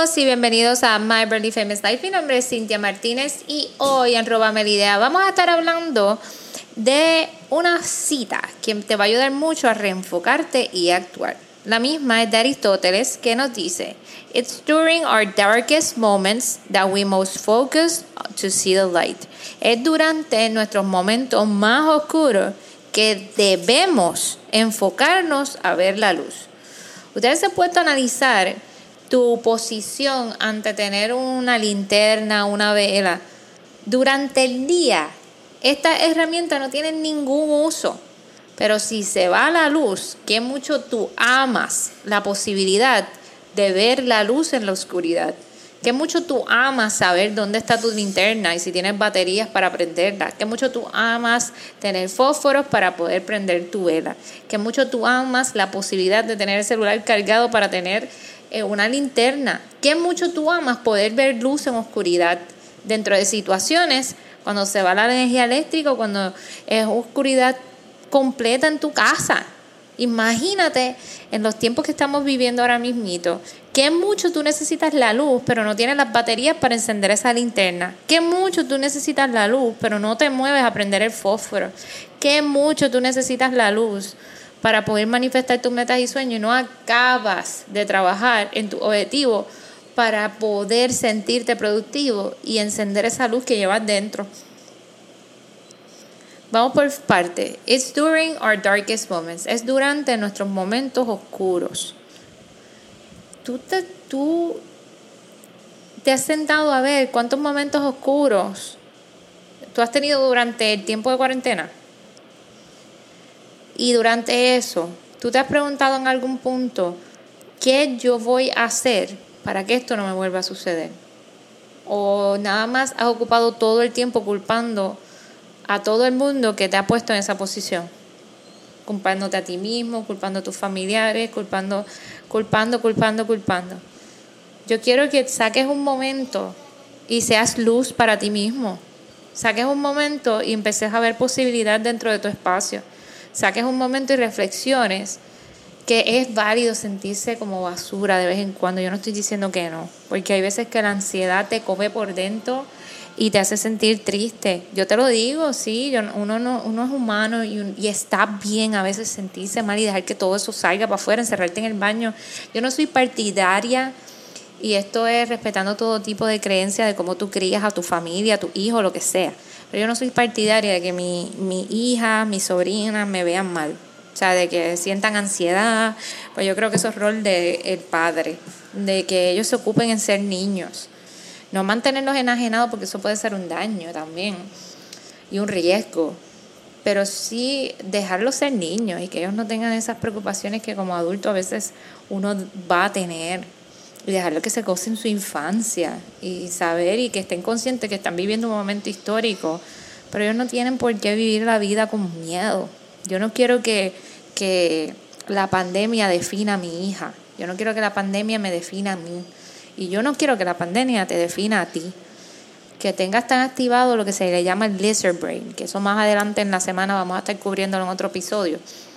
Saludos y bienvenidos a My Barely Famous Life. Mi nombre es Cintia Martínez y hoy en Róbame la Idea vamos a estar hablando de una cita que te va a ayudar mucho a reenfocarte y actuar. La misma es de Aristóteles, que nos dice: It's during our darkest moments that we most focus to see the light. Es durante nuestros momentos más oscuros que debemos enfocarnos a ver la luz. Ustedes se han puesto a analizar tu posición ante tener una linterna, una vela. Durante el día, estas herramientas no tienen ningún uso. Pero si se va la luz, qué mucho tú amas la posibilidad de ver la luz en la oscuridad. Qué mucho tú amas saber dónde está tu linterna y si tienes baterías para prenderla. Qué mucho tú amas tener fósforos para poder prender tu vela. Qué mucho tú amas la posibilidad de tener el celular cargado para tener una linterna. Qué mucho tú amas poder ver luz en oscuridad dentro de situaciones cuando se va la energía eléctrica o cuando es oscuridad completa en tu casa. Imagínate en los tiempos que estamos viviendo ahora mismito, qué mucho tú necesitas la luz, pero no tienes las baterías para encender esa linterna. Qué mucho tú necesitas la luz, pero no te mueves a prender el fósforo. Qué mucho tú necesitas la luz para poder manifestar tus metas y sueños y no acabas de trabajar en tu objetivo para poder sentirte productivo y encender esa luz que llevas dentro. Vamos por parte. It's during our darkest moments. Es durante nuestros momentos oscuros. ¿Tú te has sentado a ver cuántos momentos oscuros tú has tenido durante el tiempo de cuarentena? Y durante eso, ¿tú te has preguntado en algún punto qué yo voy a hacer para que esto no me vuelva a suceder? ¿O nada más has ocupado todo el tiempo culpando a todo el mundo que te ha puesto en esa posición? Culpándote a ti mismo, culpando a tus familiares, culpando. Yo quiero que saques un momento y seas luz para ti mismo. Saques un momento y empeces a ver posibilidad dentro de tu espacio. Saques un momento y reflexiones que es válido sentirse como basura de vez en cuando. Yo no estoy diciendo que no, porque hay veces que la ansiedad te come por dentro y te hace sentir triste. Yo te lo digo, sí, uno es humano y está bien a veces sentirse mal y dejar que todo eso salga para afuera, encerrarte en el baño. Yo no soy partidaria, y esto es respetando todo tipo de creencias de cómo tú crías a tu familia, a tu hijo, lo que sea. Pero yo no soy partidaria de que mi hija, mis sobrinas me vean mal. O sea, de que sientan ansiedad. Pues yo creo que eso es rol del padre, de que ellos se ocupen en ser niños. No mantenerlos enajenados, porque eso puede ser un daño también y un riesgo. Pero sí dejarlos ser niños y que ellos no tengan esas preocupaciones que como adulto a veces uno va a tener. Y dejarlos que se gocen su infancia y saber y que estén conscientes que están viviendo un momento histórico. Pero ellos no tienen por qué vivir la vida con miedo. Yo no quiero que la pandemia defina a mi hija. Yo no quiero que la pandemia me defina a mí. Y yo no quiero que la pandemia te defina a ti. Que tengas tan activado lo que se le llama el lizard brain, que eso más adelante en la semana vamos a estar cubriéndolo en otro episodio.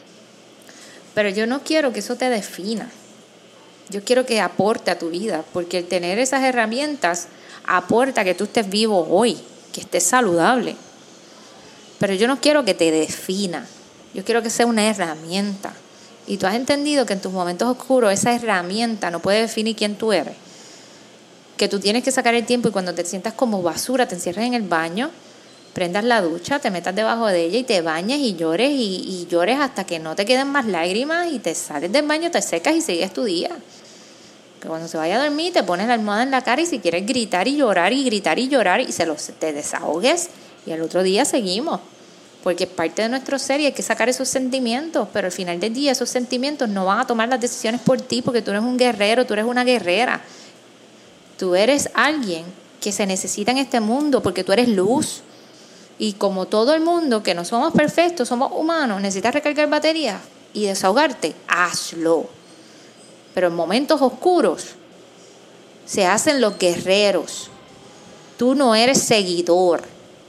Pero yo no quiero que eso te defina. Yo quiero que aporte a tu vida, porque el tener esas herramientas aporta que tú estés vivo hoy, que estés saludable. Pero yo no quiero que te defina. Yo quiero que sea una herramienta. Y tú has entendido que en tus momentos oscuros esa herramienta no puede definir quién tú eres. Que tú tienes que sacar el tiempo y cuando te sientas como basura, te encierres en el baño, prendas la ducha, te metas debajo de ella y te bañes y llores y llores hasta que no te queden más lágrimas y te sales del baño, te secas y sigues tu día. Que cuando se vaya a dormir te pones la almohada en la cara y si quieres gritar y llorar y te desahogues y al otro día seguimos. Porque es parte de nuestro ser y hay que sacar esos sentimientos, pero al final del día esos sentimientos no van a tomar las decisiones por ti porque tú eres un guerrero, tú eres una guerrera. Tú eres alguien que se necesita en este mundo porque tú eres luz. Y como todo el mundo, que no somos perfectos, somos humanos, necesitas recargar baterías y desahogarte, hazlo. Pero en momentos oscuros se hacen los guerreros. Tú no eres seguidor.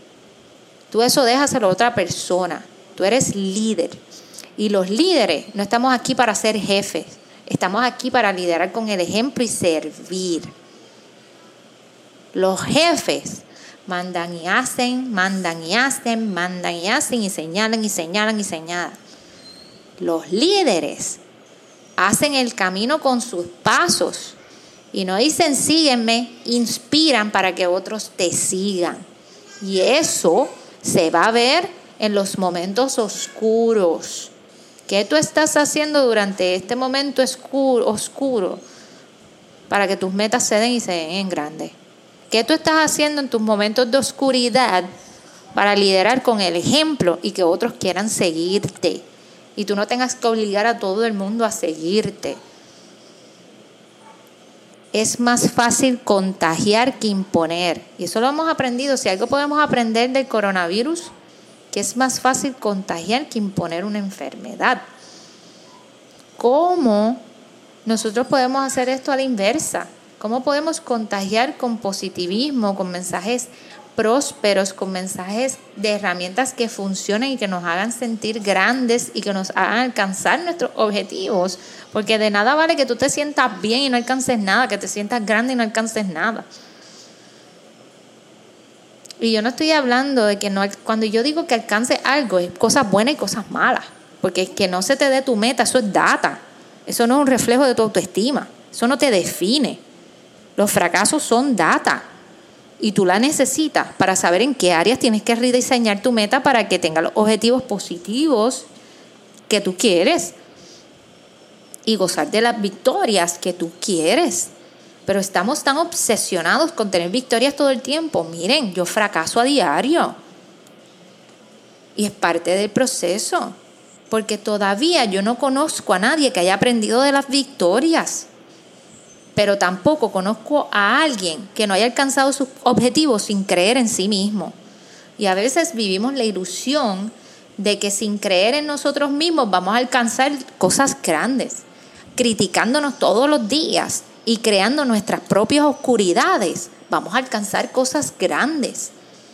Tú eso déjaselo a otra persona. Tú eres líder. Y los líderes no estamos aquí para ser jefes. Estamos aquí para liderar con el ejemplo y servir. Los jefes mandan y hacen, mandan y hacen, mandan y hacen y señalan y señalan y señalan. Los líderes hacen el camino con sus pasos y no dicen sígueme, inspiran para que otros te sigan. Y eso se va a ver en los momentos oscuros. ¿Qué tú estás haciendo durante este momento oscuro para que tus metas se den y se den en grande? ¿Qué tú estás haciendo en tus momentos de oscuridad para liderar con el ejemplo y que otros quieran seguirte? Y tú no tengas que obligar a todo el mundo a seguirte. Es más fácil contagiar que imponer. Y eso lo hemos aprendido. Si algo podemos aprender del coronavirus, que es más fácil contagiar que imponer una enfermedad. ¿Cómo nosotros podemos hacer esto a la inversa? ¿Cómo podemos contagiar con positivismo, con mensajes prósperos, con mensajes de herramientas que funcionen y que nos hagan sentir grandes y que nos hagan alcanzar nuestros objetivos? Porque de nada vale que tú te sientas bien y no alcances nada, que te sientas grande y no alcances nada. Y yo no estoy hablando de que no, cuando yo digo que alcances algo, es cosas buenas y cosas malas. Porque que no se te dé tu meta, eso es data. Eso no es un reflejo de tu autoestima. Eso no te define. Los fracasos son data. Y tú la necesitas para saber en qué áreas tienes que rediseñar tu meta para que tenga los objetivos positivos que tú quieres. Y gozar de las victorias que tú quieres. Pero estamos tan obsesionados con tener victorias todo el tiempo. Miren, yo fracaso a diario. Y es parte del proceso. Porque todavía yo no conozco a nadie que haya aprendido de las victorias. Pero tampoco conozco a alguien que no haya alcanzado sus objetivos sin creer en sí mismo. Y a veces vivimos la ilusión de que sin creer en nosotros mismos vamos a alcanzar cosas grandes. Criticándonos todos los días y creando nuestras propias oscuridades, vamos a alcanzar cosas grandes.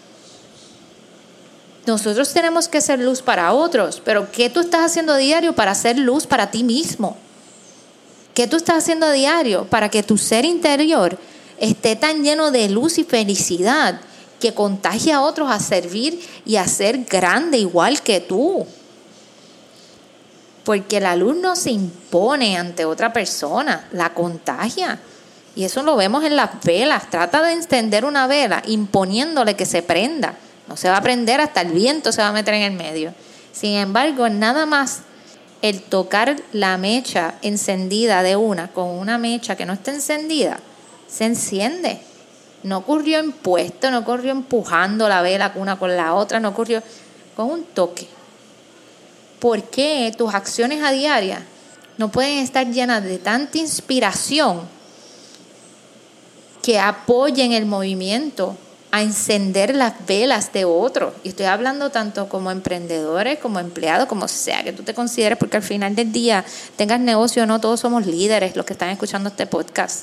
Nosotros tenemos que ser luz para otros, pero ¿qué tú estás haciendo a diario para ser luz para ti mismo? ¿Qué tú estás haciendo a diario para que tu ser interior esté tan lleno de luz y felicidad que contagie a otros a servir y a ser grande igual que tú? Porque la luz no se impone ante otra persona, la contagia. Y eso lo vemos en las velas. Trata de encender una vela imponiéndole que se prenda. No se va a prender, hasta el viento se va a meter en el medio. Sin embargo, nada más el tocar la mecha encendida de una con una mecha que no está encendida, se enciende. No ocurrió impuesto, no ocurrió empujando la vela una con la otra, no ocurrió con un toque. ¿Por qué tus acciones a diaria no pueden estar llenas de tanta inspiración que apoyen el movimiento a encender las velas de otros? Y estoy hablando tanto como emprendedores, como empleados, como sea que tú te consideres, porque al final del día, tengas negocio o no, todos somos líderes los que están escuchando este podcast.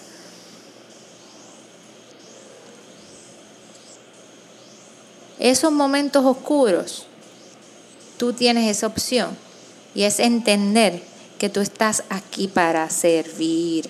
Esos momentos oscuros, tú tienes esa opción y es entender que tú estás aquí para servir.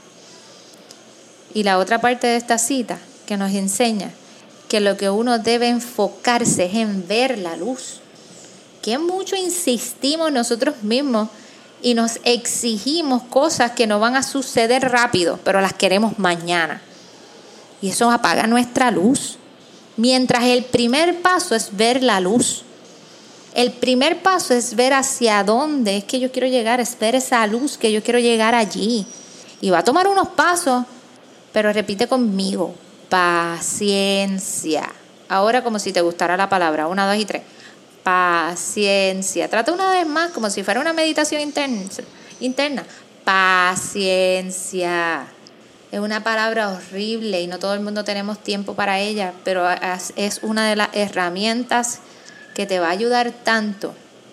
Y la otra parte de esta cita que nos enseña que lo que uno debe enfocarse es en ver la luz. Que mucho insistimos nosotros mismos y nos exigimos cosas que no van a suceder rápido, pero las queremos mañana. Y eso apaga nuestra luz. Mientras el primer paso es ver la luz. El primer paso es ver hacia dónde es que yo quiero llegar, es ver esa luz que yo quiero llegar allí. Y va a tomar unos pasos, pero repite conmigo: paciencia. Ahora como si te gustara la palabra. 1, 2 y 3. Paciencia. Trata una vez más como si fuera una meditación interna. Paciencia. Es una palabra horrible y no todo el mundo tenemos tiempo para ella, pero es una de las herramientas que te va a ayudar tanto.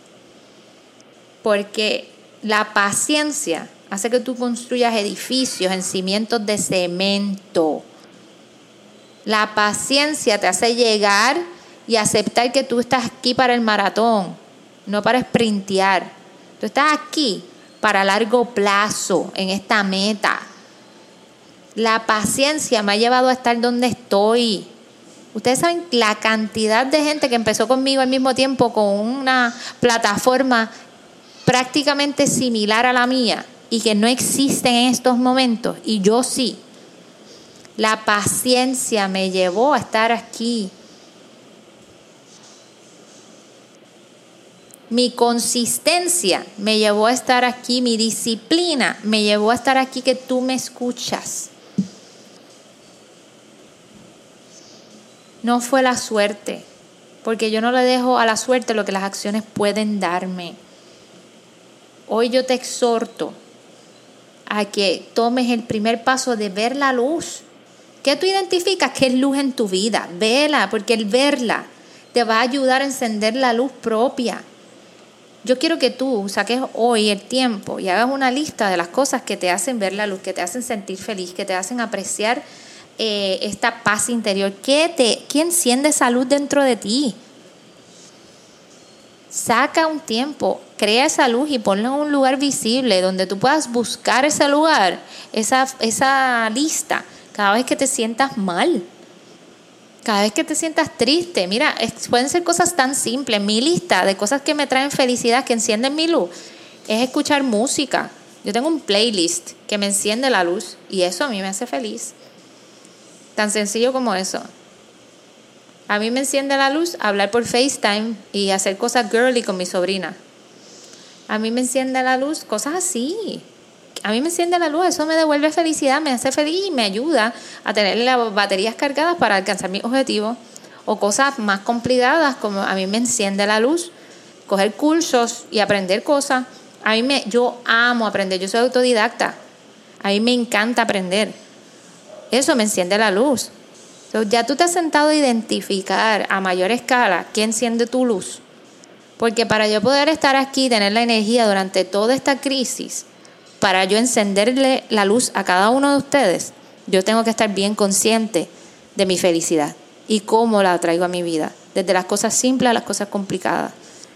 Porque la paciencia hace que tú construyas edificios en cimientos de cemento. La paciencia te hace llegar y aceptar que tú estás aquí para el maratón, no para sprintear. Tú estás aquí para largo plazo, en esta meta. La paciencia me ha llevado a estar donde estoy. Ustedes saben la cantidad de gente que empezó conmigo al mismo tiempo con una plataforma prácticamente similar a la mía y que no existen en estos momentos, y yo sí. La paciencia me llevó a estar aquí. Mi consistencia me llevó a estar aquí, mi disciplina me llevó a estar aquí, que tú me escuchas. No fue la suerte, porque yo no le dejo a la suerte lo que las acciones pueden darme. Hoy yo te exhorto a que tomes el primer paso de ver la luz. ¿Qué tú identificas que es luz en tu vida? Vela, porque el verla te va a ayudar a encender la luz propia. Yo quiero que tú saques hoy el tiempo y hagas una lista de las cosas que te hacen ver la luz, que te hacen sentir feliz, que te hacen apreciar esta paz interior. ¿Qué enciende esa luz dentro de ti? Saca un tiempo, crea esa luz y ponla en un lugar visible donde tú puedas buscar ese lugar, esa lista, cada vez que te sientas mal, cada vez que te sientas triste. Mira, pueden ser cosas tan simples. Mi lista de cosas que me traen felicidad, que encienden mi luz, es escuchar música. Yo tengo un playlist que me enciende la luz y eso a mí me hace feliz. Tan sencillo como eso. A mí me enciende la luz hablar por FaceTime y hacer cosas girly con mi sobrina. A mí me enciende la luz cosas así. A mí me enciende la luz, eso me devuelve felicidad, me hace feliz y me ayuda a tener las baterías cargadas para alcanzar mis objetivos. O cosas más complicadas, como a mí me enciende la luz coger cursos y aprender cosas. Yo amo aprender, yo soy autodidacta. A mí me encanta aprender. Eso me enciende la luz. Ya tú te has sentado a identificar a mayor escala qué enciende tu luz. Porque para yo poder estar aquí, tener la energía durante toda esta crisis, para yo encenderle la luz a cada uno de ustedes, yo tengo que estar bien consciente de mi felicidad y cómo la traigo a mi vida, desde las cosas simples a las cosas complicadas.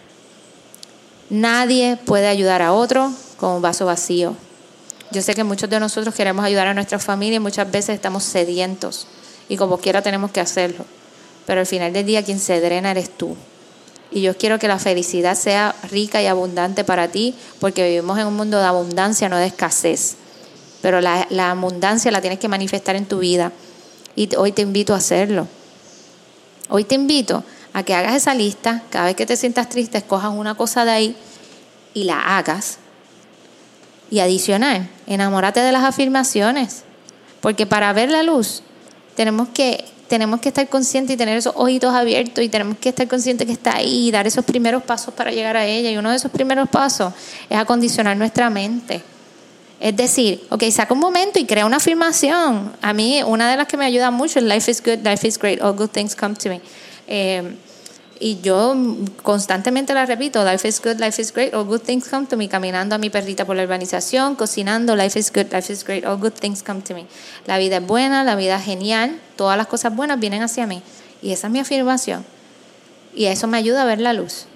Nadie puede ayudar a otro con un vaso vacío. Yo sé que muchos de nosotros queremos ayudar a nuestra familia y muchas veces estamos sedientos y como quiera tenemos que hacerlo. Pero al final del día quien se drena eres tú. Y yo quiero que la felicidad sea rica y abundante para ti, porque vivimos en un mundo de abundancia, no de escasez. Pero la abundancia la tienes que manifestar en tu vida. Y hoy te invito a hacerlo. Hoy te invito a que hagas esa lista. Cada vez que te sientas triste, escojas una cosa de ahí y la hagas. Y adicional, enamórate de las afirmaciones. Porque para ver la luz, tenemos que estar conscientes y tener esos ojitos abiertos y tenemos que estar conscientes que está ahí y dar esos primeros pasos para llegar a ella. Y uno de esos primeros pasos es acondicionar nuestra mente. Es decir, saca un momento y crea una afirmación. A mí, una de las que me ayuda mucho es life is good, life is great, all good things come to me. Y yo constantemente la repito, life is good, life is great, all good things come to me, caminando a mi perrita por la urbanización, cocinando, life is good, life is great, all good things come to me. La vida es buena, la vida es genial, todas las cosas buenas vienen hacia mí. Y esa es mi afirmación. Y eso me ayuda a ver la luz.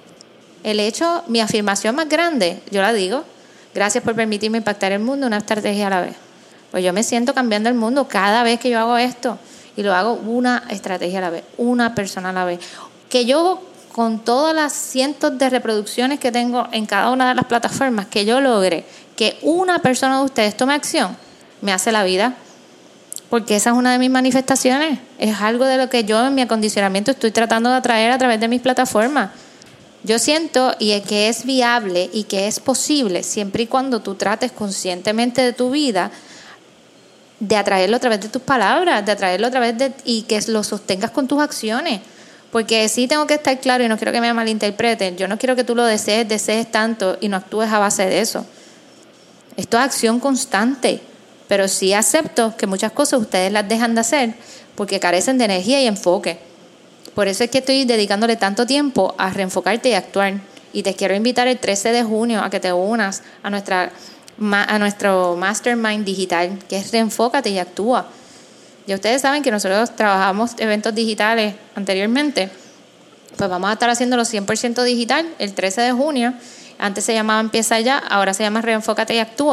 Mi afirmación más grande, yo la digo, gracias por permitirme impactar el mundo, una estrategia a la vez. Pues yo me siento cambiando el mundo cada vez que yo hago esto. Y lo hago una estrategia a la vez, una persona a la vez. Que yo, con todas las cientos de reproducciones que tengo en cada una de las plataformas, que yo logre que una persona de ustedes tome acción, me hace la vida. Porque esa es una de mis manifestaciones. Es algo de lo que yo en mi acondicionamiento estoy tratando de atraer a través de mis plataformas. Yo siento que es viable y que es posible siempre y cuando tú trates conscientemente de tu vida, de atraerlo a través de tus palabras, de atraerlo a través y que lo sostengas con tus acciones. Porque sí tengo que estar claro y no quiero que me malinterpreten. Yo no quiero que tú lo desees tanto y no actúes a base de eso. Esto es acción constante. Pero sí acepto que muchas cosas ustedes las dejan de hacer porque carecen de energía y enfoque. Por eso es que estoy dedicándole tanto tiempo a reenfocarte y actuar. Y te quiero invitar el 13 de junio a que te unas a nuestro Mastermind digital, que es Reenfócate y Actúa. Ya ustedes saben que nosotros trabajamos eventos digitales anteriormente, pues vamos a estar haciéndolo 100% digital el 13 de junio. Antes se llamaba Empieza Ya, ahora se llama Reenfócate y Actúa,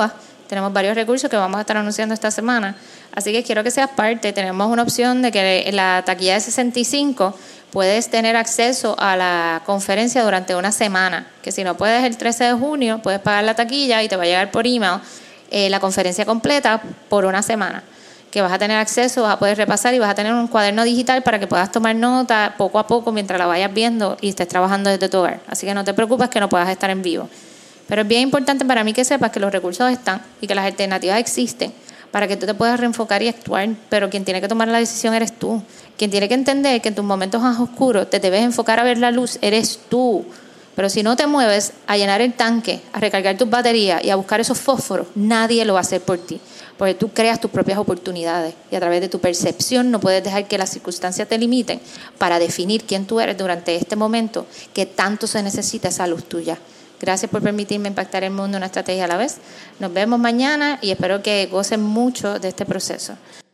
Tenemos varios recursos que vamos a estar anunciando esta semana. Así que quiero que seas parte. Tenemos una opción de que en la taquilla de 65 puedes tener acceso a la conferencia durante una semana. Que si no puedes el 13 de junio, puedes pagar la taquilla y te va a llegar por email la conferencia completa por una semana. Que vas a tener acceso, vas a poder repasar y vas a tener un cuaderno digital para que puedas tomar nota poco a poco mientras la vayas viendo y estés trabajando desde tu hogar. Así que no te preocupes que no puedas estar en vivo. Pero es bien importante para mí que sepas que los recursos están y que las alternativas existen para que tú te puedas reenfocar y actuar, pero quien tiene que tomar la decisión eres tú. Quien tiene que entender que en tus momentos más oscuros te debes enfocar a ver la luz, eres tú. Pero si no te mueves a llenar el tanque, a recargar tus baterías y a buscar esos fósforos, nadie lo va a hacer por ti. Porque tú creas tus propias oportunidades y a través de tu percepción no puedes dejar que las circunstancias te limiten para definir quién tú eres durante este momento que tanto se necesita esa luz tuya. Gracias por permitirme impactar el mundo una estrategia a la vez. Nos vemos mañana y espero que gocen mucho de este proceso.